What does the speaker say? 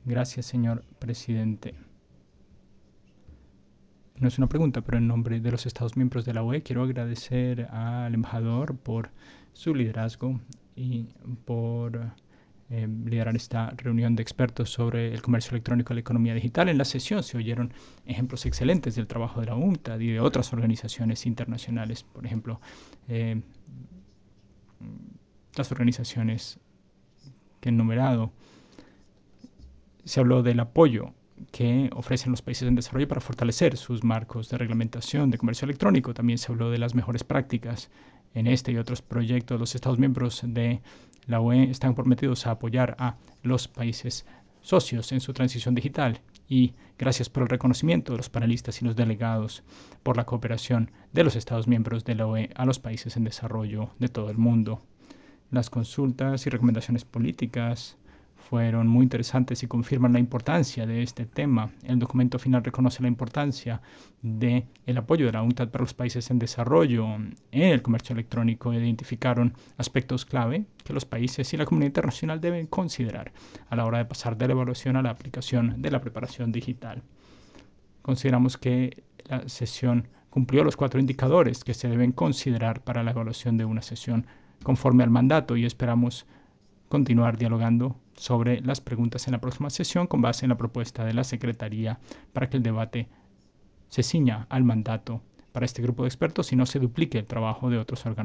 Gracias, señor presidente. No es una pregunta, pero en nombre de los Estados miembros de la UE quiero agradecer al embajador por su liderazgo y por liderar esta reunión de expertos sobre el comercio electrónico y la economía digital. En la sesión se oyeron ejemplos excelentes del trabajo de la UNCTAD y de otras organizaciones internacionales, por ejemplo, eh, las organizaciones que he enumerado. Se habló del apoyo que ofrecen los países en desarrollo para fortalecer sus marcos de reglamentación de comercio electrónico. También se habló de las mejores prácticas en este y otros proyectos. Los Estados miembros de la UE están comprometidos a apoyar a los países socios en su transición digital. Y gracias por el reconocimiento de los panelistas y los delegados por la cooperación de los Estados miembros de la UE a los países en desarrollo de todo el mundo. Las consultas y recomendaciones políticas fueron muy interesantes y confirman la importancia de este tema. El documento final reconoce la importancia del apoyo de la UNCTAD para los países en desarrollo en el comercio electrónico. Identificaron aspectos clave que los países y la comunidad internacional deben considerar a la hora de pasar de la evaluación a la aplicación de la preparación digital. Consideramos que la sesión cumplió los 4 indicadores que se deben considerar para la evaluación de una sesión conforme al mandato y esperamos continuar dialogando sobre las preguntas en la próxima sesión con base en la propuesta de la Secretaría para que el debate se ciña al mandato para este grupo de expertos y no se duplique el trabajo de otros órganos.